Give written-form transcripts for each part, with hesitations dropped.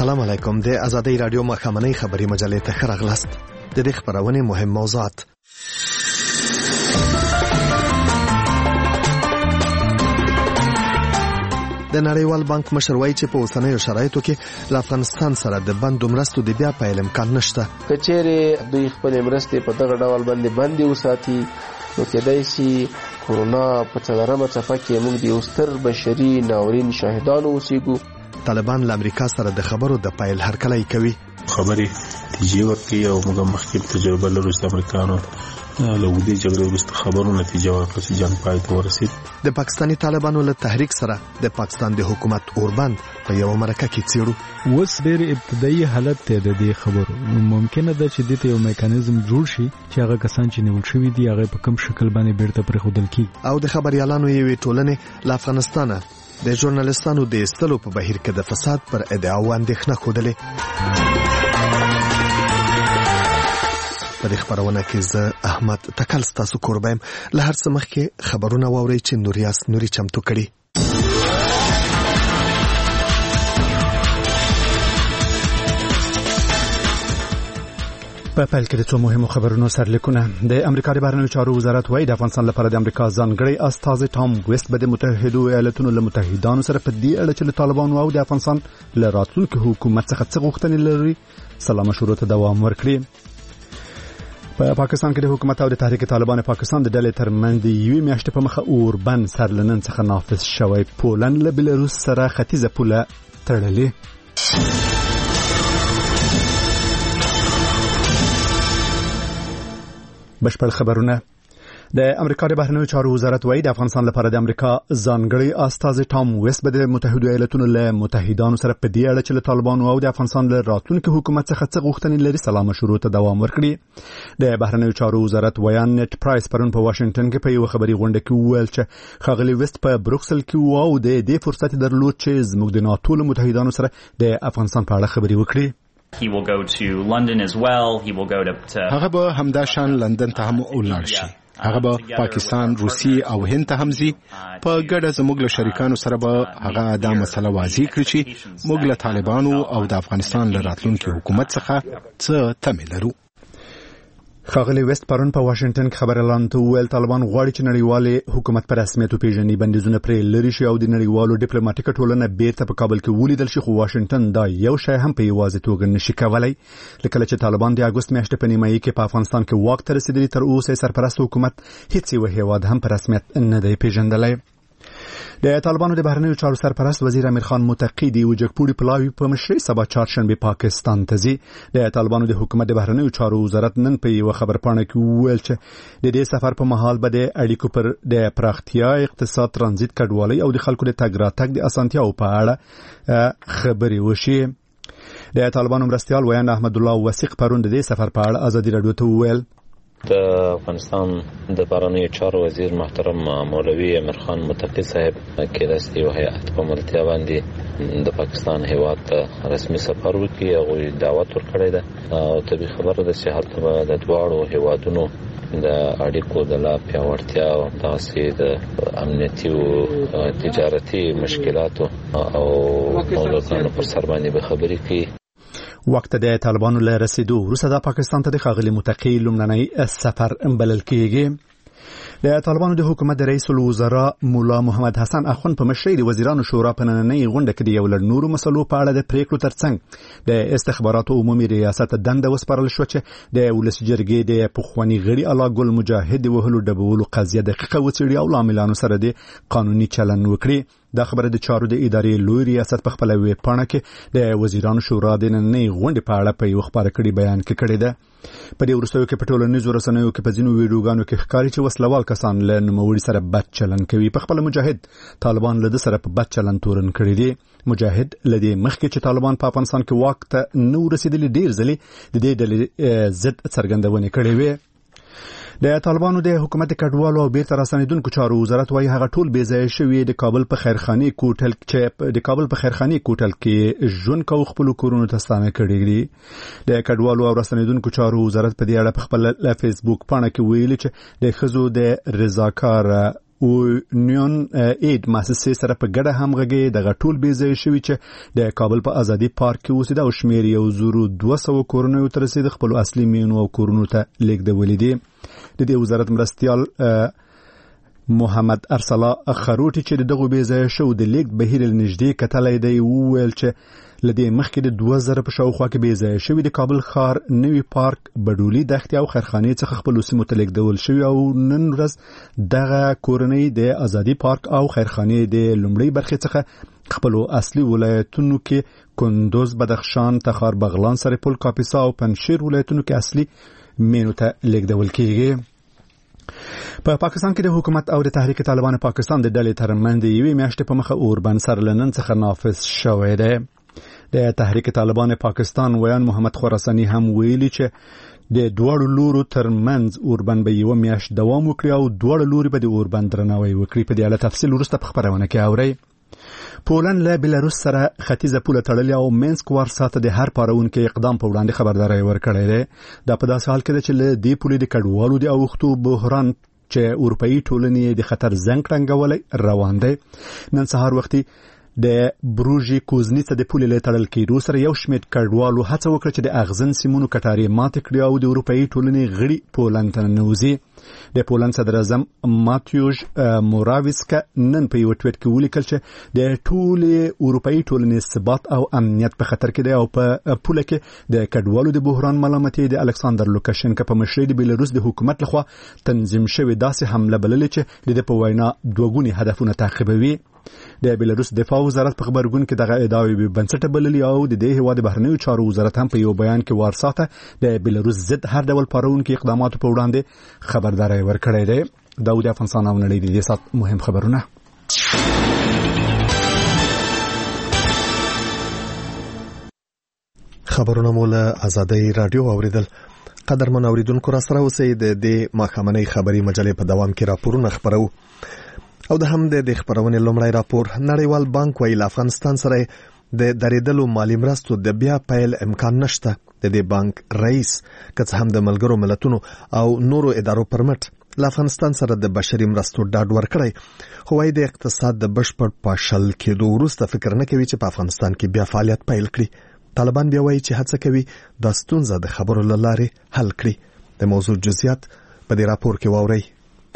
السلام علیکم. د آزادۍ رادیو مخامنۍ خبري مجلې ته ښه راغلاست. د دې خبرونې مهم موضوعات: د نړیوال بانک مشر وایي چې په اوسنیو شرایطو کې له افغانستان سره د بندو مرستو د بیا پیل امکان نشته. که چیرې دوی خپل مرستې په دغه ډول باندې بندي وساتي نو کېدای شي کورونا په څلورمه څپه کې موږ د یو ستر بشري ناورین شاهدان اوسېږو. طالبان له امریکا سره د خبرو د پیل هرکلی کوي. خبرې نتیجې ورکوي او موږ مخکې تجربه لرو چې امریکانو له اوږدې جګړې وروسته خبرو نتیجه ورکړه چې جنګ پای ته ورسېد. د پاکستاني طالبانو له تحریک سره د پاکستان د حکومت اوربند په یو مرکه کې څیړو. اوس ډېر ابتدایي حالت ته د دې خبرو ممکنه ده چې دته یو میکانیزم جوړ شي چې هغه کسان چې نیول شوي دي هغه په کوم شکل باندې بیرته پرېښودل کیږي. او د خبريالانو یوې ټولنې له افغانستانه د ژورنالستانو د ایستلو په بهیر کې د فساد پر ادعاو اندېښنه ښودلې. په دې خبرونه کې زه احمد تکل ستاسو کوربایم. له هر څه مخکې خبرونه واورئ چې نوري چمتو کړي. په پیل کې د څو مهمو خبرونو سرلیکونه. د امریکا د بهرنیو چارو وزارت وايي د افغانستان لپاره د امریکا ځانګړی استازی ټام ویست به د متحده ایالاتونو له متحدانو سره په دې اړه چې له طالبانو او د افغانستان له راتلونکي حکومت څخه څه غوښتنې لري سلا مشورو ته دوام ورکړي. په پاکستان کې د حکومت او د تحریک طالبان پاکستان د ډلې ترمنځ د یوې میاشتې په مخه اوربند سرلنن څخه نافذ شوی. پولند له بلاروس سره ختیځه پوله تړلې. بشپړ خبرونه. د امریکا د بهرنیو چارو وزارت وايي د افغانستان لپاره د امریکا ځانګړی استازی ټام ویست به د متحده ایالاتونو له متحدانو سره په دې اړه چې له طالبانو او د افغانستان له راتلونکي حکومت څخه څه غوښتنې لري سلا مشورو ته دوام ورکړي. د بهرنیو چارو وزارت ویان نت پرایس پرون په واشنگټن کې په یو خبري غونډه کې وویل چې ښاغلی ویست په بروکسل کې وو او د دې فرصت درلود چې زموږ د ناتو له متحدانو سره د افغانستان په اړه خبري وکړي. He will go to London as well. He will go to هغه به همدا شان لندن ته هم ولاړ شي. هغه به پاکستان، روسي او هند ته هم ځي. په ګډه زموږ له شریکانو سره به هغه دا مسله واضح کړي چې موږ له طالبانو او د افغانستان له راتلونکي حکومت څخه څه تمه لرو. ښاغلی ویست پرون په واشنگټن کې خبريالانو ته وویل طالبان غواړي چې نړیوالې حکومت په رسمیت وپیژني، بندیزونه پرې لري شي او د نړیوالو ډیپلوماټیک ټولنه بیرته په کابل کې ولیدل شي. خو واشنگټن دا یو شی هم په یوازې توګه نشي کولای. لکه چې طالبان د اګوست میاشتې په نیمایي کې په افغانستان کې واک ته رسیدلي، تر اوسه سرپرست حکومت هیڅ یو هیواد هم په رسمیت نه دی پیژندلی. د طالبانو د بهرنیو چارو سرپرست وزیر امیر خان متقی د وجګپوړي پلاوی په مشرۍ سبا چهارشنبه پاکستان ته ځي. د طالبانو د حکومت د بهرنیو چارو وزارت نن په یو خبرپاڼه کې وویل چې د دې سفر په مهال به د اړیکو پر د پراختیا، اقتصاد، ترانزیت، کډوالۍ او د خلکو د تګ راتګ د اسانتیاو په اړه خبرې وشي. د طالبانو مرستیال ویان احمد الله وثیق پرون د دې سفر په اړه ازادي رادیو ته وویل د افغانستان د بهرنیو چارو وزیر محترم مولوی امیر خان متقی صاحب کې د یو هیئت په ملتیا باندې د پاکستان هیواد ته رسمي سفر وکړي او دعوت ورکړی ده او طبي خبره د صحت د دواړو هیوادونو د اړیکو د لا پیاوړتیا او تاسې د امنیتي او تجارتي مشکلاتو او موضوعاتو پر سر باندې به خبرې کوي. وخت د طالبانو له رسیدو وروسته د پاکستان ته د ښاغلي متقی لومړنی سفر بلل کېږي. د طالبانو د حکومت د رئیس الوزرا مولا محمد حسن اخوند په مشرۍ د وزیرانو شورا په نننۍ غونډه کې د یو لړ نورو مسلو په اړه د پریکړو ترڅنګ د استخباراتو عمومي ریاست دنده وسپارل شو چې د ولس جرګې د پخوانی غړي الله ګل مجاهد د وهلو ډبولو قضیه دقیقه وڅېړي او عاملانو سره د قانوني چلن وکړي. دا خبره د چارو د ادارې لوی ریاست په خپل ویب پاڼه کې د وزیرانو شورا د نننۍ غونډې په اړه په یو خبره کړي بیان کې کړی ده. په دې وروستیو کې په ټولنیزو رسنیو کې په ځینو ویډیوګانو کې ښکاري چې وسلوال کسان له نوموړي سره بد چلن کوي. په خپل مجاهد طالبان له سره په بد چلن تورن کړی دی. مجاهد لدې مخکې چې طالبان په افغانستان کې واک ته نو رسیدلي ډیر ځلې د دې ډلې ضد څرګندونې کړې وې. د طالبانو د حکومت کډوالو او بیرته راستنیدونکو چارو وزارت وايي هغه ټول بې ځای شوي د کابل په خیرخاني کوټل کې ژوند کو خپل کورونو ته ستانه کړي دي. د کډوالو او راستنیدونکو چارو وزارت په دې اړه په خپل فیسبوک پاڼه کې ویلي چې د خزو د رضاکار یونین اید مؤسسې سره په ګډه همغږي د غټول بیزې شوی چې د کابل په آزادی پارک کې اوسېده او شمیر 1200 کورونو تر رسید خپل اصلي مینو او کورونو ته لیږدولې دي. د دې وزارت مرستيال محمد ارسلا خروټي چې دغه بیزې شو د لیږد بهیر نږدې کتلې دی وویل چې لدې مخکې د 2000 په شاوخوا کې بیزې شوی د کابل ښار نوی پارک بډولي دښتې او خرخانې څخه خپل سیمو ته لیږدول شوی او نن ورځ دغه کورنۍ د آزادی پارک او خرخانې د لومړی برخې څخه خپل اصلي ولایتونو کې کندوز، بدخشان، تخار، بغلان، سرپل، کاپیسا او پنجشیر ولایتونو کې اصلي مینو ته لیږدول کیږي. په پاکستان کې د حکومت او د تحریک طالبان پاکستان د ډلې ترمنځ یوې میاشتې په مخه اوربند سرلنن څخه نافذ شوی دی. د تحریک طالبان پاکستان ویان محمد خراسانی هم ویلي چې د دوړو لورو ترمنځ اوربند به یو میاشت دوام وکړي او دوړو لوري به د اوربند درناوی وکړي. په دې اړه تفصیل وروسته په خبرونه کې اورئ. پولند له بلاروس سره ختیځه پوله تړلې او مینسک وارساته د هر پارونکو اقدام په وړاندې خبرداري ورکړې ده. دا په داسې حال کې چې له دې پولې د کډوالو د اوختو بحران چې اروپאי ټولنې د خطر زنګ رنګولې روان دی. نن سهار وختي د بروژي کوزنیڅه د پولې له تړل کېدو سره یو شمېر کډوالو هڅه وکړه چې د اغزن سیمونو کټاري مات کړي او د اروپאי ټولنې غړي پولند ته ننوځي. د پولند صدر اعظم ماتیوش موراویسکا نن په یو ټویټ کې ولیکل چې د ټولې اروپאי ټولنې ثبات او امنیت په خطر کې دی او په پوله کې د کډوالو د بحران ملامتي د الکساندر لوکاشنکا په مشرۍ د بیلاروس د حکومت لخوا تنظیم شوې داسې حمله بللې چې د په وینا دوګونی هدفونه تعقیبوي. د بیلاروس دفاع وزارت په خبرګون کې دغه ادعاوې به بنسټه بللې او د دې هیواد بهرنیو چارو وزارت هم په یو بیان کې وارساته د بیلاروس ضد هر ډول پارونکو اقداماتو په وړاندې خبرداري ورکړې ده. داود افغانستان او نړۍ د دې سات مهم خبرونه. خبرونه مولا آزادۍ رادیو اوریدل. قدرمن اوریدونکو را سره اوسئ. د دې ماخامنۍ خبري مجلې په دوام کې راپورونه خبرو او د هم د خبرونې لومړی راپور. نړیوال بانک ویل افغانستان سره د درېدلو مالی مرستو د بیا پیل امکان نشته. د دې بانک رئیس که څه هم د ملګرو ملتونو او نورو ادارو پرمټ له افغانستان سره د بشري مرستو ډاډ ورکړی، خو وايي د اقتصاد د بشپړ پاشل کېدو وروسته فکر نه کوي چې په افغانستان کې بیا فعالیت پیل کړي. طالبان بیا وايي چې هڅه کوي د ستونزې د خبرو له لارې حل کړي. د موضوع جزئیات په دې راپور کې واورئ.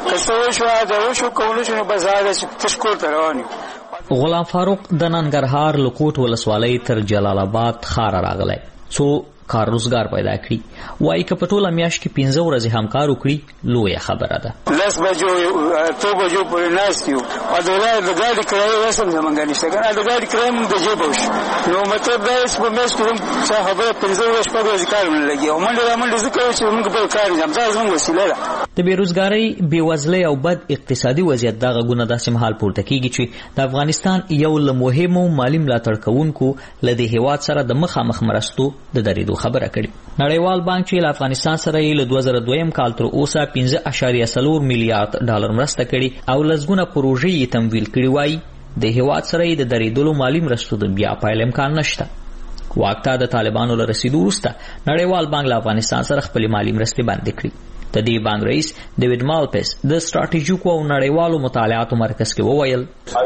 غلام فاروق د ننګرهار لکوټ ولسوالۍ تر جلال آباد ښار راغلی څو کار روزګار پیدا کړي. وایي که په ټوله میاشت کې 15 ورځې هم کار وکړي لویه خبره ده. 10 بجو 2 بجو پورې ناست یو او د ګاډي کرایه رسم زمونږ نشته کنه. د ګاډي کرایه موږ د جیب وش نو مطلب دا چې په میاشت کې څه خبره 15 ورځې په ورځ کار نه لګي او منډه ځکه چې موږ په کار نه ځم زموږ وسیله ده. د بیروزګاری، بیوزلۍ او بد اقتصادي وضعیت دا غږونه داسې مهال پورته کیږي چې د افغانستان یو له مهمو مالی ملاتړ کوونکو له دې هیواد سره د مخامخ مرستو د درېدو خبره کړې. نړیوال بانک چې له افغانستان سره یې له 2002 کال تر اوسه 15.4 میلیارډ ډالر مرسته کړې او لسګونه پروژې یې تمویل کړې، وایي د هیواد سره یې د درېدلو مالی مرستو د بیا پیل امکان نشته. واک ته د طالبانو له رسیدو وروسته نړیوال بانک له افغانستان سره خپلې مالی مرستې بندې کړې. د دې بانک رئیس ډیوډ مالپس د ستراتیژیکو او نړیوالو مطالعاتو مرکز کې وویل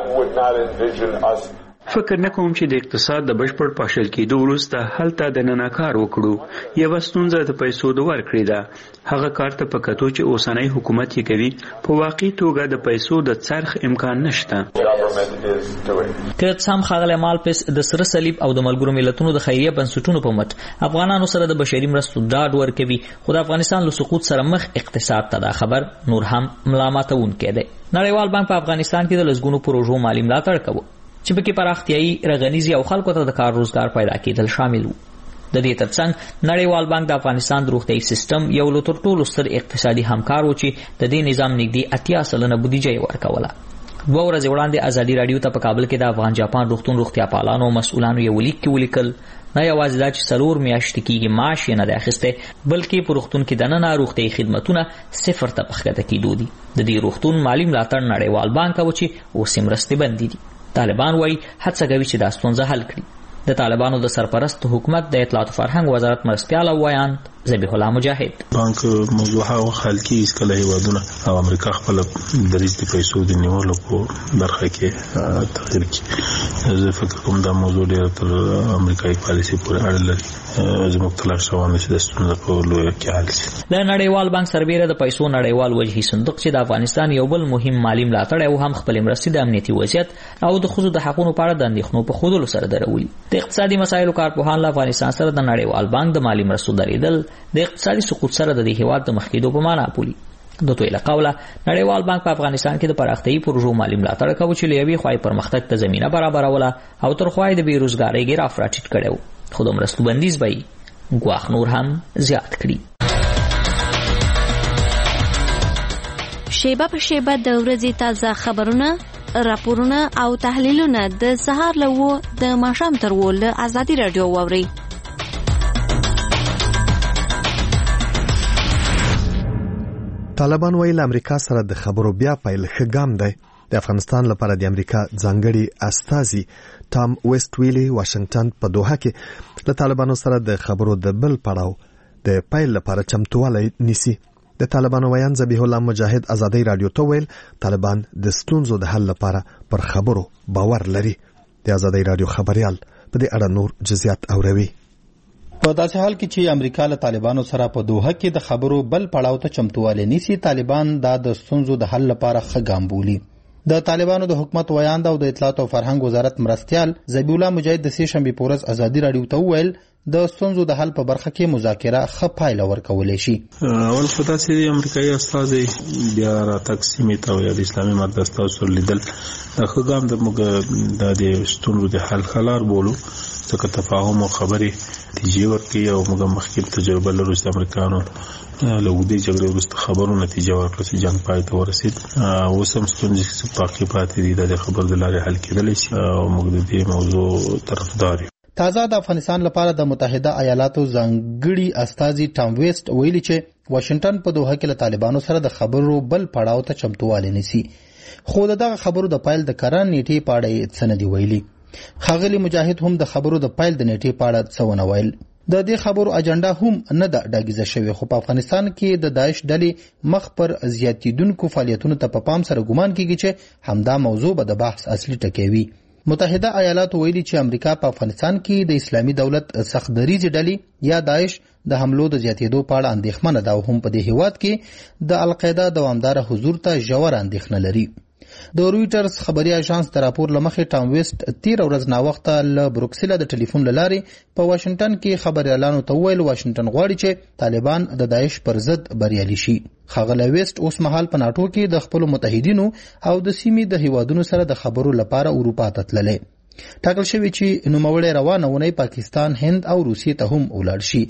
فکر نکوم چې د اقتصاد د بشپړ پاشل کېدو وروسته هلته د نناکار وکړو. یوه ستونزه د پیسو د ورکړې ده. هغه کار ته په کتو چې اوسنی حکومت یې کوي په واقعي توګه د پیسو د څرخ امکان نشته. که څه هم ښاغلی مالپس د سره صلیب او د ملګرو ملتونو د خیریه بنسټونو په مټ افغانانو سره د بشري مرستو ډاډ ورکوي، خو د افغانستان له سقوط سره مخ اقتصاد ته دا خبر نور هم ملامتونکی دی. نړیوال بانک په افغانستان کې د لسګونو پروژو مالی ملاتړ کوي چې پکې پراختیایي، رغنیزي او خلکو ته د کار روزګار پیدا کېدل شامل وو. د دې ترڅنګ نړیوال بانک د افغانستان د روغتیايي سیستم یو له تر ټولو ستر اقتصادي همکار و چې د دې نظام نږدې 80% بودیجه یې ورکوله. 2 ورځې وړاندې ازادي رادیو ته په کابل کې د افغان جاپان روغتون روغتیا پالانو او مسؤلانو یو لیک کې ولیکل نه یوازې دا چې 4 میاشتې کېږي معاش یې نه دی اخیستی، بلکې په روغتون کې دننه روغتیايي خدمتونه 0 ته پښکته کېدو دي. د دې روغتون مالي ملاتړ نړیوال بانک و چې اوس یې مرستې بندې دي. طالبان وایي هڅه کوي چې دا ستونزه حل کړي. د طالبانو د سرپرست حکومت د اطلاعات او فرهنګ وزارت مرستیال او ویاند ذبیح الله مجاهد. بانک موضوع هغه خلکی اسکله هیوادونه او امریکا خپل دریځ د پیسو د نیولو په برخه کې تغیر کی. زه فکر کوم دا موضوع ډېر تر امریکایي پالیسي پورې اړه لري. زموږ تلاش روان چې د ستونزو په لوی کې حل شي. د نړیوال بانک سربېره د پیسو نړیوال وجهي صندوق چې د افغانستان یو بل مهم مالی ملاتړ او هم خپل مرستې د امنیتي وضعیت او د ښځو د حقوقو په اړه د اندېښنو په ښودلو سره درولي. د اقتصادي مسایلو کارپوهان له افغانستان سره د نړیوال بانک د مالی مرستو درېدل د اقتصادي سقوط سره د هیواد د مخکېدو په معنا بولي. د دوی له قوله نړیوال بانک په افغانستان کې د پراختیايي پروژو مالی ملاتړ کوي چې له یوې خوا پرمختګ ته زمینه برابروله او تر خوا د بیروزګارۍ ګراف راټیټ کړو. خو د مرستو بندیز به ګواښ نور هم زیات کړي. شیبه په شیبه د ورځې تازه خبرونه، راپورونه او تحلیلونه د سهار له 9 د ماښام تر 10 له ازادي رادیو واوري. طالبان ویل امریکا سره د خبرو بیا پیل ښه ګام دی. د افغانستان لپاره د امریکا ځانګړي استازي ټام ویسټ ویلي واشنگټن په دوحه کې د طالبانو سره د خبرو د بل پړاو د پیل لپاره چمتووالی نیسي. د طالبانو ویان ذبیح الله مجاهد ازادي رادیو ته ویل طالبان د ستونزو د حل لپاره پر خبرو باور لري. د ازادي رادیو خبريال په دې اړه نور جزئیات اوروي. په داسې حال کې چې امریکا له طالبانو سره په دوحه کې د خبرو بل پړاو ته چمتووالی نیسي، طالبان دا د ستونزو د حل لپاره ښه ګام بولي. د طالبانو د حکومت ویاند او د اطلاعات او فرهنګ وزارت مرستیال ذبیح الله مجاهد د سې شنبې په ورځ ازادي رادیو ته وویل د ستونزو د حل په برخه کې مذاکره ښه پایله ورکولی شي. اول خو داسې امریکایي استازي بیا راتګ سیمې ته یا د اسلامي مرکز استازو سره لیدل دا ښه ګام د موږ د ستونزو د حل لار بولو، ځکه تفاهم او خبرې نتیجې ورکوي او موږ مخکې تجربه لرو چې امریکانو له اوږدې جګړې وروسته خبرو نتیجه ورکړه چې جنګ پای ته ورسېد. اوس هم ستونزې باقي پاتې دي، د خبرو د لارې حل کېدلی شي او موږ د دې موضوع طرفدار یو. تازه د افغانستان لپاره د متحده ایالاتو ځانګړي استازي ټام ویسټ ویلي چې واشنگټن په دوحه کې له طالبانو سره د خبرو بل پړاو ته چمتووالی نیسي، خو دغه خبرو د پایل د کاران نیټې په اړه څه نه دی ویلي. ښاغلي مجاهد هم د خبرو د پایل د نیټې په اړه څه ونه ویل. د دې خبرو اجنډا هم نه ده ډاګیزه شوې، خو په افغانستان کې د داعش ډلې مخ پر زیاتیدونکو فعالیتونو ته په پام سره ګمان کیږي چې همدا موضوع به د بحث اصلي ټکی وي. متحده ایالات ویلي چې امریکا په افغانستان کې د اسلامي دولت سخت دریځ ډلې یا داعش د حملو د زیاتېدو په اړه اندېښمنه ده او هم په دې هیواد کې د القاعده دوامداره حضور ته ژوره اندېښنه لري. د رويټرز خبري اژانس د راپور لمخې ټام ویسټ 13 ورځ نا وخته له بروکسل د ټلیفون لارې په واشنگټن کې خبريالانو ته ویل واشنگټن غواړي چې طالبان د داعش پر ضد بریالي شي. ښاغلی ویسټ اوس مهال په ناټو کې د خپل متحدینو او د سیمې د هیوادونو سره د خبرو لپاره اروپا ته تللی. ټاکل شوی چې نوموړی روانه ونی پاکستان، هند او روسیې ته هم ولاړ شي.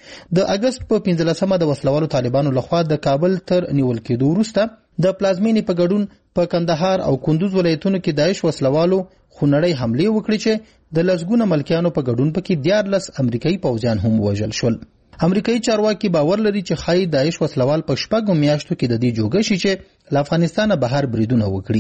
د اگست په 15مه د وسلوالو طالبانو لخوا د کابل تر نیول کېدو وروسته د پلازمینې په ګډون په کندهار او کندوز ولایتونو کې داعش وسلوالو خونړۍ حملې وکړې چې د لسګونه ملکیانو په ګډون پکې 14 امریکایي پوځیان هم وژل شول. امریکایي چارواکي باور لري چې خای داعش وسلوال په شپږو میاشتو کې د دې جوګه شي چې له افغانستانه بهر بریدونه وکړي.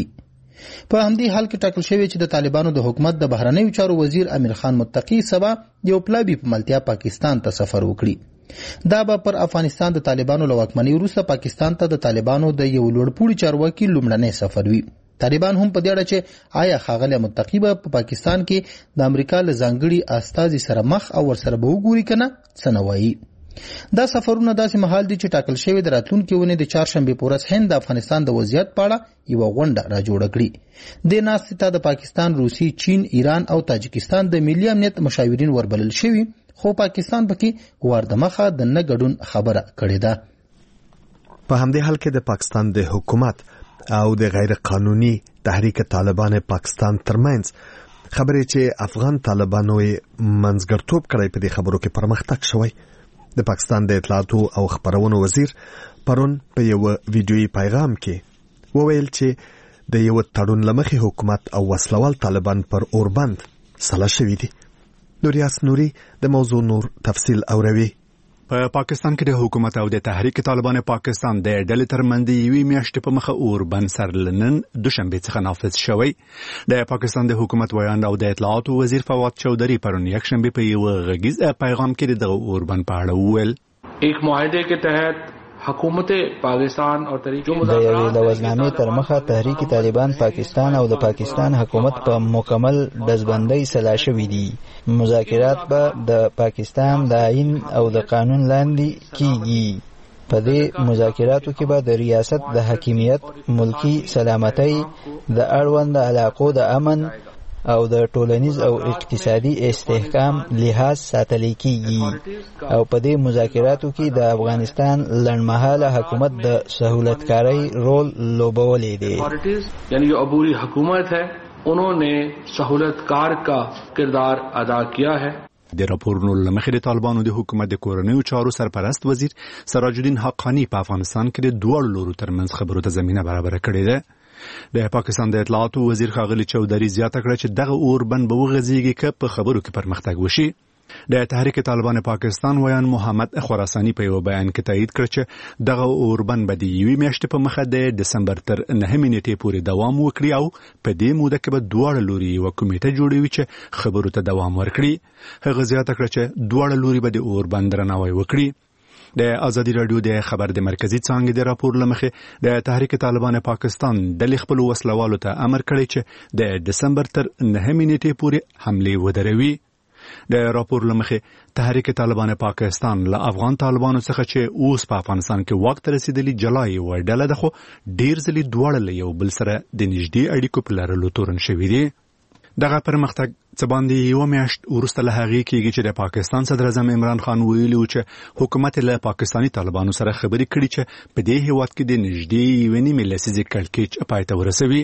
په همدې حال کې ټاکل شوی چې د طالبانو د حکومت د بهرنیو چارو وزیر امیر خان متقی سبا یو پلابي په ملتیا پاکستان ته سفر وکړي. دا به پر افغانستان د طالبانو له واکمنۍ وروسته پاکستان ته د طالبانو د یو لوړپوړي چارواکي لومړنی سفر وي. طالبان هم په دې اړه چې آیا ښاغلی متقی به په پاکستان کې د امریکا له ځانګړي استازي سره مخ او ورسره به وګوري کنه څه نه وایي. دا سفرونه داسې مهال دي چې ټاکل شوی د راتلونکي ونې د چهارشنبې په ورځ هند د افغانستان د وضعیت په اړه یو غونډه را جوړه کړي. د ناستې ته د پاکستان، روسي، چین، ایران او تاجکستان د ملي امنیت مشاورین وربلل شوي، خو پاکستان پکې واردمخه د نه ګډون خبره کړې ده. په همدې حال کې د پاکستان د حکومت او د غیر قانوني تحریک طالبان پاکستان ترمنځ خبرې چې افغان طالبانو منځګړتوب کړی په دې خبرو کې پرمختګ شوی. د پاکستان د اطلاعاتو او خبرونو وزیر پرون په یو ویډیويي پیغام کې وویل چې د یو تړون لمخې حکومت او وسلوال طالبان پر اوربند سلا شوي دي. نوریاس نوري د موضوع نور تفصیل اوروي. په پاکستان کې د حکومت او د تحریک طالبان پاکستان د ډلې ترمنځ یوې میاشتې په مخه اوربند سرلنن دوشنبه څخه نافذ شوی. د پاکستان د حکومت ویاند او د اطلاعاتو وزیر فواد چودھری پرون یکشنبه په یو غږیز پیغام کې د اوربند په اړه وویل एक मुआहदे के तहत حکومت پاکستان او طریقو د یوې لوزنامې تر مخه تحریک طالبان پاکستان او د پاکستان حکومت په مکمل ډزبندۍ سلا شوي دي. مذاکرات به د پاکستان د آئین او د قانون لاندې کیږي. په دې مذاکراتو کې به د ریاست د حاکمیت، ملکی سلامتۍ، د اړوند علاقو د امن او د ټولنیز او اقتصادي استحکام لحاظ ساتل کیږي او په دې مذاکراتو کې د افغانستان لنډمهاله حکومت د سہولتکاری رول لوبولی دی. یعنی جو عبوری حکومت ہے انہوں نے سہولتکار کا کردار ادا کیا ہے. د راپورونو لمخې د طالبانو د حکومت د کورنیو چارو سرپرست وزیر سراج الدین حقانی په افغانستان کې د دوه لورو ترمنځ خبرو ته زمينه برابر کړې ده. د پاکستان د اطلاعاتو وزیر ښاغلي چودھری زیاته کړه چې دغه اوربند به وغځيږي که په خبرو کې پرمختګ وشي. د تحریک طالبان پاکستان ویان محمد خراسانی په یو بیان کې تایید کړ چې دغه اوربند به د یوې میاشتې په مخه د دسمبر تر 9 نیټې پورې دوام وکړي او په دې موده کې به دواړه لوري یو کمیټه جوړوي چې خبرو ته دوام ورکړي. هغه زیاته کړ چې دواړه لوري به د اوربند درناوی وکړي. د ازادي رادیو د خبر د مرکزی څانګې د راپور لمخې د تحریک طالبان پاکستان د خپل وسلوالو ته امر کړی چې د دسمبر تر 9 نیټې پورې حمله ودروي. د راپور لمخې تحریک طالبان پاکستان له افغان طالبانو څخه چې اوس په افغانستان کې وخت رسیدلی جلای و ډله ده خو ډیر ځلې دواړه له یو بل سره د نږدې اړیکو په لرلو تورن شوي دي. دغه پرمختګ څه باندې یو میاشت وروسته له هغې کېږي چې د پاکستان صدر اعظم عمران خان ویلي و چې حکومت له پاکستاني طالبانو سره خبرې کړي چې په دې هیواد کې د نږدې یوې نیمې لسیزې کړکېچ پای ته ورسوي.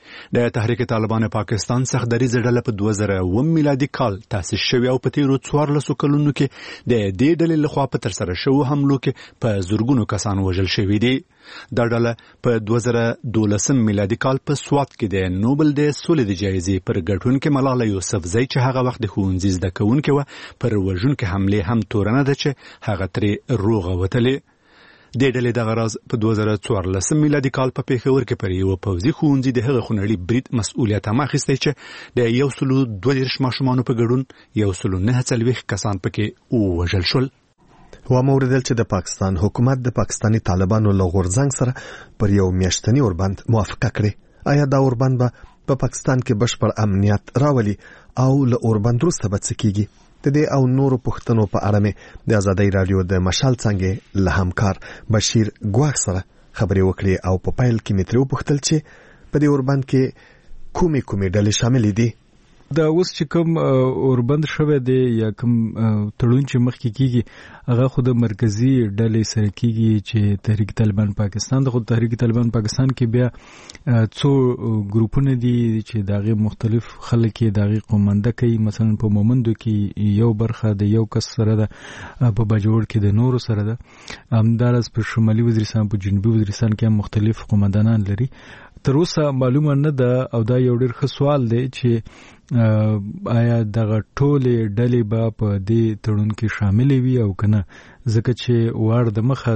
د تحریک طالبان پاکستان سختدریزه ډله په 2009 میلادي کال تاسیس شوی او په تیرو 14 کلونو کې د دې ډلې لخوا په ترسره شوو حملو کې په زورګونو کسان وژل شوي دي. دا ډله په 2012 میلادي کال په سوات کې د نوبل د سولې د جایزې پر ګټونکې ملاله یوسفزۍ چې هغه وخت د ښوونځي زده کوونکې وه پر وژونکې حملې هم تورنه ده چې هغه ترې روغه وتلې. د ډلې دغه راز په 2014 میلادي کال په پیښور کې پر یو پوځي ښوونځي د هغه خونړي برید مسؤلیت هم اخیستی چې د 122 ماشومانو په ګډون 149 کسان پکې ووژل شول. و موردل چې د پاکستان حکومت د پاکستاني طالبانو له غورځنګ سره پر یو میاشتنی اوربند موافقه کړې. آیا دا اوربند به په پاکستان کې بشپړ امنیت راولي او له اوربند وروسته به څه کیږي؟ د دې او نورو پوښتنو په اړه مې د ازادي رادیو د مشال څنګه له همکار بشیر ګواخ سره خبرې وکړې او په پایل کې مې ترې وپوښتل چې په دې اوربند کې کومې ډلې شامل دي. دا اوس چې کوم اوربند شوی دی یا کوم تړون چې مخکې کیږي هغه خو د مرکزی ډلې سره کیږي چې تحریک طالبان پاکستان د خود تحریک طالبان پاکستان کې بیا څو ګروپونه دي چې داغه مختلف خلک داغه قومنده کوي. مثلا په مومندو کې یو برخه د یو کس سره ده، په باجوړ کې د نورو سره ده، همدارس په شمالي وزیرستان په جنوبي وزیرستان کې هم مختلف قومندانان لري. تر اوسه معلومه نه ده او دا یو ډېر ښه سوال دی چې آیا دغه ټولې ډلې به په دې تړون کې شاملې وي او کنه، ځکه چې وار د مخه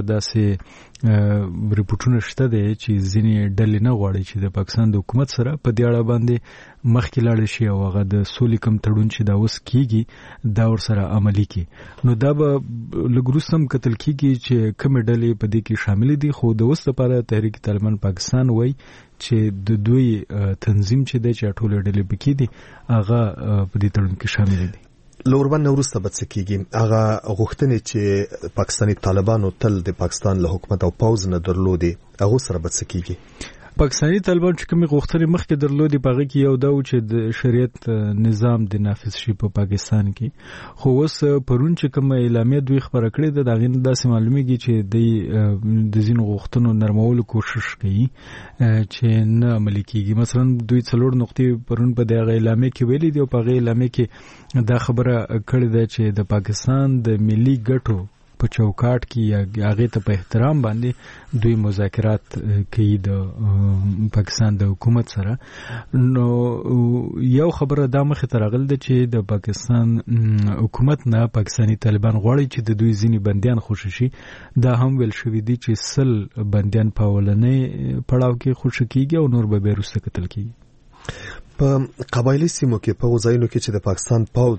داسې ریپورټونه شته دی چې ځینې ډلې نه غواړي چې د پاکستان د حکومت سره په دې اړه باندې مخکې لاړ شي او هغه د سولې کوم تړون چې دا اوس کیږي دا ورسره عملي کړي. نو دا به لږ وروسته هم کتل کیږي چې کومې ډلې په دې کې شاملې دي. خو د اوس لپاره تحریک طالبان پاکستان وایي چې د دوی تنظیم چې دی چې ټولې ډلې پکې دي هغه په دې تړون کې شامل دي. لوربند وروسته به څه کیږي؟ هغه غوښتنې چې پاکستاني طالبانو تل د پاکستان له حکومت او پوځ نه درلودي هغه سره به څه کیږي؟ پاکستاني طالبان چې کومې غوښتنې مخکې درلودي په هغه کې یو دا و چې د شریعت نظام د نافذ شي په پاکستان کې. خو اوس پرون چې کومه اعلامیه دوی خبره کړې ده د هغې نه داسې معلومیږي چې د ځینو غوښتنو نرمولو کوشش کوي چې نه عملي کیږي. مثلا دوی 4 نقطې پرون په دغه اعلامیه کې ویلي دي او په هغه اعلامیه کې دا خبره کړې ده چې د پاکستان د ملي ګټو په چوکاټ کې یا هغه ته په احترام باندې دوی مذاکرات کوي د پاکستان د حکومت سره. نو یو خبره دا مخه ترغل ده چې د پاکستان حکومت نه پاکستاني طالبان غواړي چې د دوی ځینی بنديان خوشی شي. دا هم ویل شوی دي چې 100 بنديان په ولنې پړاو کې خوشی کیږي او نور به بیرسته قتل کیږي. په قبایلی سیمو کې په ځایونو کې چې د پاکستان پوځ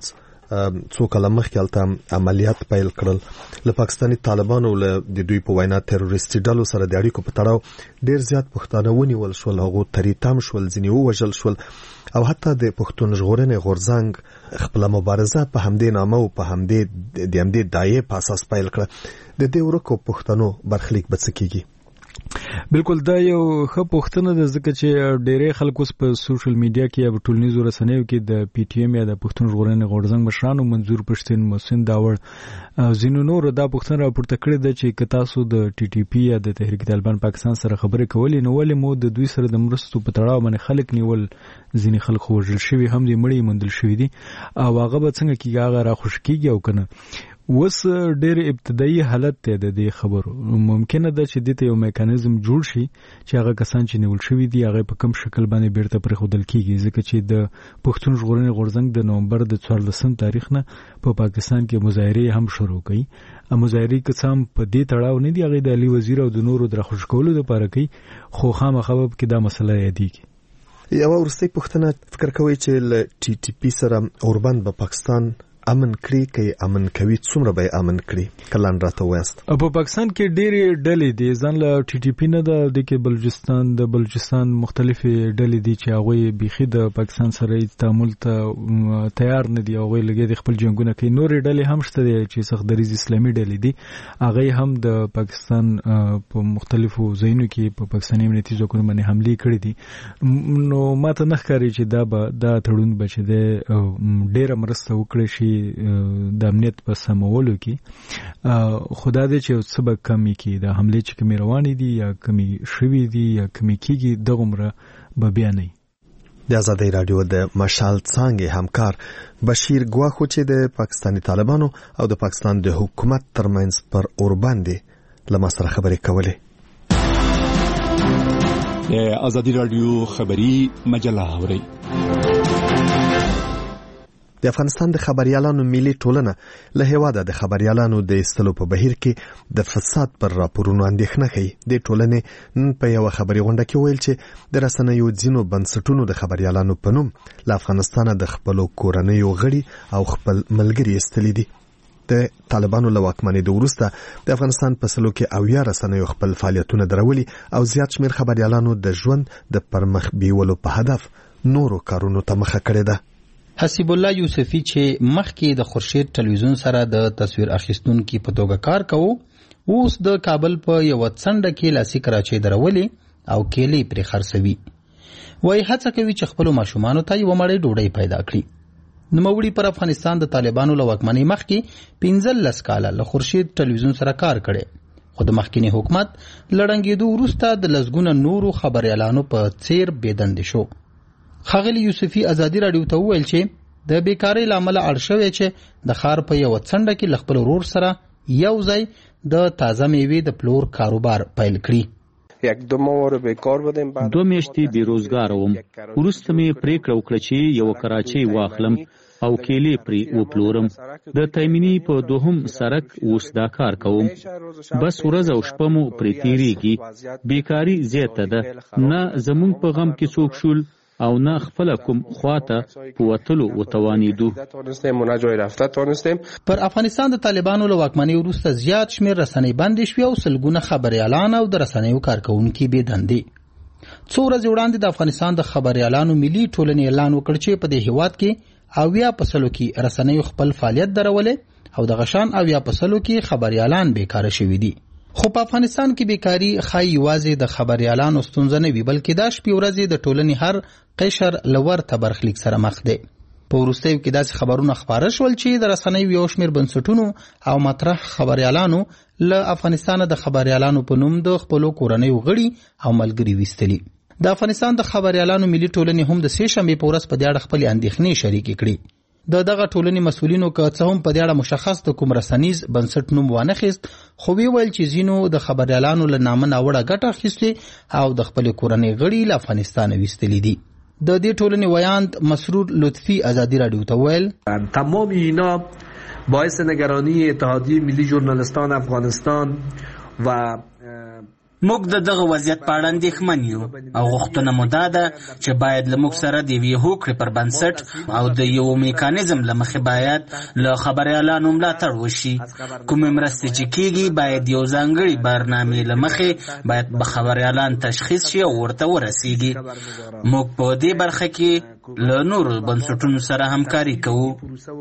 څو کاله مخکې هلته عملیات پیل کړل له پاکستاني طالبانو له د دوی په وینا تروریستي ډلو سره د اړیکو په تړاو ډیر زیات پښتانه ونیول شول هغو تریتام شول ځینې ووژل شول او حتی د پښتون ژغورنې غورځنګ خپله مبارزه په همدې نامه او په همدې دایې په اساس پیل کړه د دې ورکو پښتنو برخلیک به څه کیږي؟ بالکل دا یو ښه پوښتنه ده ځکه چې ډېری خلک اوس په سوشل میډیا کې یا په ټولنیزو رسنیو کې د پی ټی ایم یا د پښتون ژغورنې غورځنګ مشرانو منظور پښتین محسن داوړ او ځینو نورو دا پوښتنه راپورته کړې ده چې که تاسو د ټي ټي پي یا د تحریک طالبان پاکستان سره خبرې کولې نو ولې مو د دوی سره د مرستو په تړاو باندې خلک نیول ځینې خلک وژل شوي هم دي مړي موندل شوي دي او هغه به څنګه کېږي هغه راخوش کېږي او که نه اوس ډېر ابتدایي حالت دی د دې خبرو ممکنه ده چې دې ته یو میکانیزم جوړ شي چې هغه کسان چې نیول شوي دي هغه په کوم شکل باندې بیرته پرېښودل کېږي ځکه چې د پښتون ژغورنې غورځنګ د نومبر د 14 تاریخ نه په پاکستان کې مظاهرې هم شروع کړي مظاهرې که څه هم په دې تړاو نه دي هغې د علي وزیر او د نورو د راخوش کولو دپاره کوي خو خامخا به پکې دا مسله یادېږي یوه وروستۍ پوښتنه فکر کوئ چې له ټي ټي پي سره اوربند به پاکستان امن کړي که امن کوي څومره به امن کړي کلان راته وایست په پاکستان کې ډېرې ډلې دي ځان له ټي ټي پي نه ده د کې بلوچستان مختلفې ډلې دي چې هغوی بیخي د پاکستان سره تعامل ته تیار نه دي هغوی لګیا دي خپل جنګونه کوي نورې ډلې هم شته دي چې سخت دریځ اسلامي ډلې دي هغوی هم د پاکستان په مختلفو ځایونو کې په پاکستاني امنیتي ځواکونو باندې حملې کړې دي نو ماته نه ښکاري چې دا تړون به چې دی ډېره مرسته وکړی شي د امنیت په سمولو کې خدا دې چې څه به کمی کې د حملې چې کمی روانې دي یا کمی شوي دي یا کمی کېږي دغومره به بیا نه د ازادۍ راډیو د مشال څانګې همکار بشیر ګواخو چې د پاکستاني طالبانو او د پاکستان د حکومت ترمنځ پر اوربندې له ما سره خبرې کولې د ازادۍ راډیو خبري مجله اورئ د افغانستان د خبريالانو ملي ټولنه له هیواده د خبريالانو د ایستلو په بهیر کې د فساد پر راپورونو اندېښنه کوي د ټولنې نن په یو خبري غونډه کې ویل چې د رسنیو ځینو بنسټونو د خبريالانو په نوم له افغانستانه د خپل کورنیو غړي او خپل ملګري ایستلي دي د طالبانو له واکمنۍ وروسته د افغانستان په سلو کې اویا رسنیو خپل فعالیتونه درولي او زیات شمېر خبريالانو د ژوند د پرمخ بیولو په هدف نورو کارونو ته مخه کړې ده حسیب الله یوسفی چې مخکې د خورشید ټلویزیون سره د تصویر اخیستونکو په توګه کار کوي اوس د کابل په یو څنډه کې لاسي کراچۍ درولې او کېلې پرې خرڅوي وایي هڅه کوي چې خپل ماشومان ته یو مړۍ ډوډۍ پیدا کړي نوموړي پر افغانستان د طالبانو له واکمنۍ مخکې 15 کاله له خورشید ټلویزیون سره کار کړي خو د مخکینی حکومت لړنګېدو وروسته د لسګونه نورو خبريالانو په څیر بېدندې شو ښاغلي یوسفي ازادي راډیو ته وویل چې د بیکارۍ له امله اړ شوی چې د ښار په یوه څنډه کې له خپل ورور سره یو ځای د تازه میوې د پلور کاروبار پیل کړي 2 میاشتې بیروزګار وم وروسته مې پریکړه وکړه چې یو کراچۍ واخلم او کېلې پرې وپلورم د تایمني په دوهم سرک اوس دا کار کوم بس ورځ او شپه مو پرې تیریږي بیکاري زیاته ده نه زمونږ په غم کې څوک شول او نه خپل کوم خواته په وتلو وتوانیدو پر افغانستان د طالبانو له واکمنۍ وروسته زیات شمېر رسنۍ بندې شوې او سلګونه خبريالان او د رسنیو کارکونکي بېدندې څو ورځې وړاندې د افغانستان د خبريالانو ملي ټولنې اعلان وکړ چې په دې هیواد کې 80% کې رسنیو خپل فعالیت درولې او د غشان 80% کې خبريالان بیکاره شوي دي خو په افغانستان کې بیکاری خای یوازې د خبريالانو ستونزه نه وي بلکې دا شپې ورځې د ټولنې هر قشر لور ته برخلیک سره مخ دی په وروستیو کې داسې خبرونه خپاره شول چې د رسنیو یو شمېر بنسټونو او مطرح خبريالانو له افغانستان د خبريالانو په نوم د خپل کورنیو غړي او ملګري وستلي د افغانستان د خبريالانو ملي ټولنې هم د سې شنبې په ورځ په دې اړه خپل اندېښنې شریکې کړې دغه ټولنې مسؤلینو که څه هم په دې اړه مشخص د کوم رسنیز بنسټ نوم وانخیست خو ویل چې ځینو د خبريالانو له نامه ناوړه ګټه اخیستې او د خپل کورنۍ غړي له افغانستان ویستلي دي د دې ټولنې ویاند مسرور لطفی ازادي راډیو ته ویل تمام اینا باعث نگرانی اتحادیه ملی ژورنالیستان افغانستان و موږ د دغه وضعیت په اړه اندېښمن یو او غوښتنه مو دا ده چې باید له موږ سره د یوې هوکړې پر بنسټ او د یو میکانیزم له مخې باید له خبریالانو ملاتړ وشي. کومې مرستې چې کیږي باید یو ځانګړي برنامې له مخې باید به خبریالان تشخیص شي او ورته ورسیږي. موږ په دې برخه کې له نورو بنسټونو سره همکاری کوو.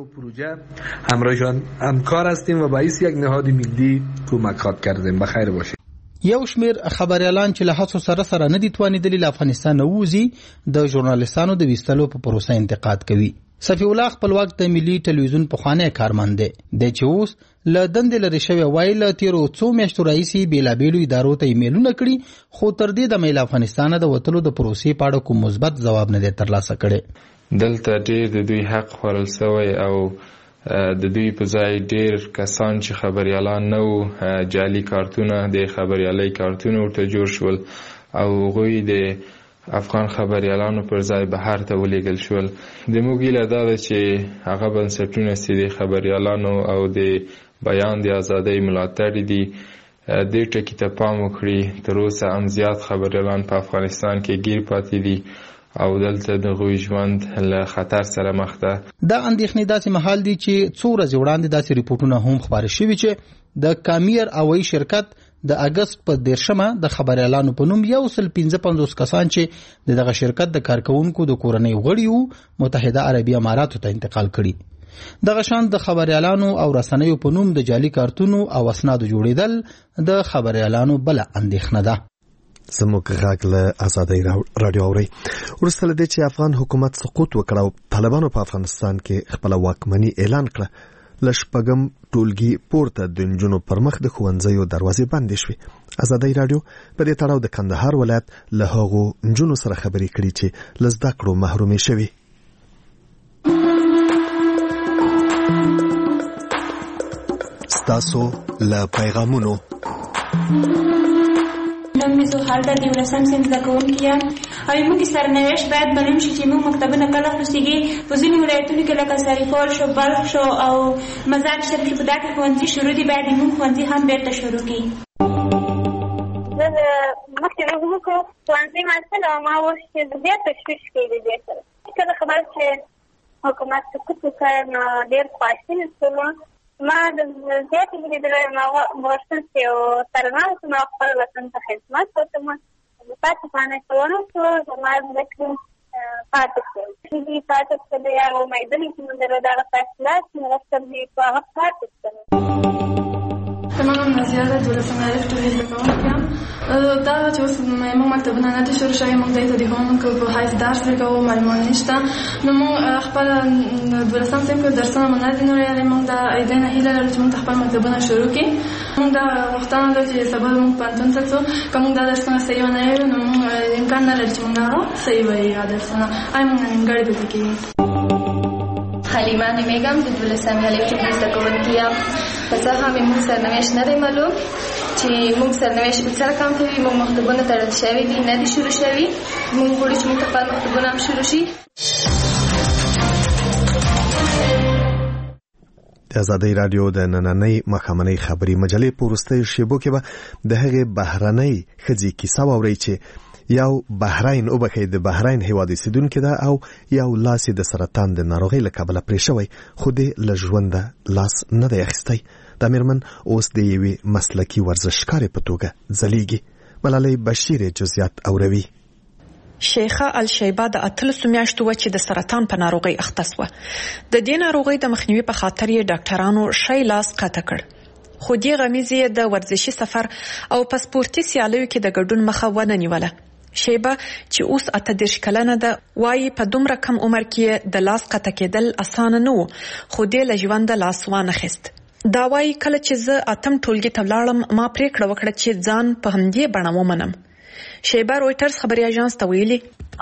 همراهشان همکار هستیم و باعث یک نهاد ملی کمک خواهد کردیم. بخیر باشید. یو شمیر خبریالان چې له هڅو سره نه دي توانیدلي له افغانستان ووځي د ژورنالیستانو د ویستلو په پروسه انتقاد کوي. صفی الله خپلواک د ملي ټلویزیون پخوانی کارمند دی چې اوس له دندې لرې شوی وای له تیرو څو میاشتو راهیسې بېلابېلو ادارو ته ایمیلونه کړي خو تر دې دمه له افغانستانه د وتلو د پروسې په اړه کوم مثبت ځواب نه دی ترلاسه کړی. دلته ډېر د دوی حق خوړل سوی او د دوی په ځای ډېر کسان چې خبریالان نه وو جعلي کارتونه د خبریالۍ کارتونه ورته جوړ شول او هغوی د افغان خبریالانو پر ځای بهر ته ولېږل شول. د موږ هیله دا ده چې هغه بنسټونه چې د خبریالانو او د بیان د ازادۍ ملاتړ دي دې ټکي ته پام وکړي. تر اوسه هم زیات خبریالان په افغانستان کې ګیر پاتې دي او دلته د هغوی ژوند له خطر سره مخ ده. دا اندېښنې داسې مهال دي چې څو ورځې وړاندې داسې ریپورټونه هم خپاره شوي چې د کامیر هوایي شرکت د اګست په 13 د خبریالانو په نوم 155 کسان چې دغه شرکت د کارکونکو د کورنۍ غړي وو متحده عربي اماراتو ته انتقال کړي. دغه شان د خبریالانو او رسنیو په نوم د جعلي کارتونو او اسنادو جوړیدل د خبریالانو بل اندېښنه ده. زموږ غږ له ازادۍ رادیو اوري. وروسته له دې چې افغان حکومت سقوط وکړ او طالبانو په افغانستان کې خپل واکمني اعلان کړه له شپږم ټولګي پورته د نجونو پر مخ د ښوونځیو دروازې بندې شوې. ازادۍ رادیو په دې تړاو د کندهار ولایت له هغو نجونو سره خبرې کړي چې له زده کړو محرومې شوي. ستاسو له پیغامونو نوم مې زهال ده، د 11 صنف زده کوونکې یم او موږ سرنوشت باید معلوم شي چې موږ مکتبونه کله خلاصېږي. په ځینو ولایتونو کې لکه سرپال شو، بلخ شو او مزار شریف شو، په دا کې ښوونځي شروع دي، باید موږ ښوونځي هم بیرته شروع کړي. زه د مخکې موږ ښوونځي محصل او ما اوس چې ډېر تشویش کوي د دې سره. کله خبره چې حکومت سقوط وکړ نو ډېر خواشینی شوم. ما د زیاتې لیدلې ما غوښتل چې ترنه ما خپل وطن ته خدمت وکړم. پاتې پانه ټولنه شو زما د کړم پاتې شو چې پاتې شو یا امیدونه چې موږ دغه فیصله چې راځم په هغه پاتې شو. تمام زیاده د ولسماري ټولې زده یم. دا چې اوس موږ مکتبونه نه دي شروع شوي، موږ دلته د هومورک په حیث درس کوو، معلومات نشته. نو موږ خپل د 12 صنف درسونه مو نه دي نورې موږ د ایدې نه هیله لرو چې موږ خپل مکتبونه شروع کړو. موږ دا غوښتنه لرو چې سبا موږ پانتون ته ځو. که موږ دا درسونه صحیح ونه وي نو موږ امکان نه لري چې موږ هغه صحیح وایو درسونه. آی موږ نیمګړی پاتې کېږو. حلیمه نومیږم، د 12 الف ټولګي زده کوونکې یم. که څه هم موږ سرنوشت نه دی معلوم چې موږ سرنوشت سره کم کوي. موږ مکتبونه تړل شوي دي، نه دي شروع شوي. موږ غواړو چې موږ خپل مکتبونه هم شروع شي. د ازادۍ رادیو د نننۍ ماښامنۍ خبري مجلې په وروستیو شیبو کې به د هغې بهرنۍ ښځې کیسه واورئ چې یو بحرین د بحرین هیواد اوسیدونکې ده او یو لاس د سرطان د ناروغۍ له کبله پرې شوی، خو دې له ژونده لاس نه دی اخیستی. دا مېرمن اوس د یوې مسلکي ورزشکارې په توګه ځلیږي. ملالۍ بشیر جزئیات اوروي. شیخه الشیبه د 13 میاشتو و چې د سرطان په ناروغۍ اخته شوه. د دې ناروغۍ د مخنیوي په خاطر یې ډاکټرانو شی لاس قطع کړ. خو دې غمیزې د ورزشي سفر او پاسپورتي سیالیو کې د ګډون مخه ونه نیوله. شیبه چې اوس 38 کلنه ده وایي په دومره کم عمر کې د لاس قطع کېدل اسانه نه و، خو دې له ژونده لاس وانخیست. دا وایي کله چې زه 8م ټولګي ته ولاړم ما پریکړه وکړه چې ځان په همدې بڼه ومنم. شیبه رویټرز خبري اژانس ته ویلي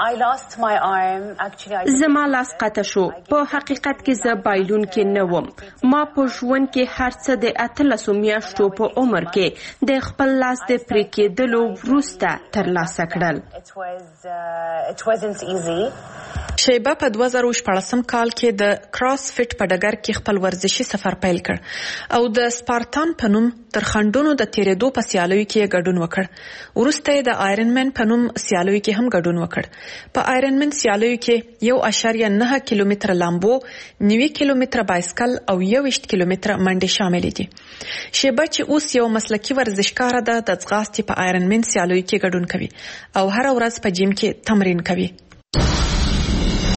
زما لاس قطع شو. په حقیقت کې زه بایلون کې نه وم. ما په ژوند کې هر څه د 18 میاشتو په عمر کې د خپل لاس د پرې کېدلو وروسته ترلاسه کړل. شیبه په 2014 کال کې د کراس فټ په ډګر کې خپل ورزشي سفر پیل کړ او د سپارتان په نوم تر خنډونو د تیرېدو په سیالیو کې ګډون وکړ. وروسته د آیرن مین په نوم سیالیو کې هم ګډون وکړ. په آیرن مین سیالیو کې 1.9 کیلومتر لامبو، 9 کیلومتر بایسکل او 21 کیلومتر منډه شامل دي. شیبه چې اوس یو مسلکي ورزشکار ده د ځغاستې په آیرن مین سیالیو کې ګډون کوي او هر ورځ په جیم کې تمرین کوي.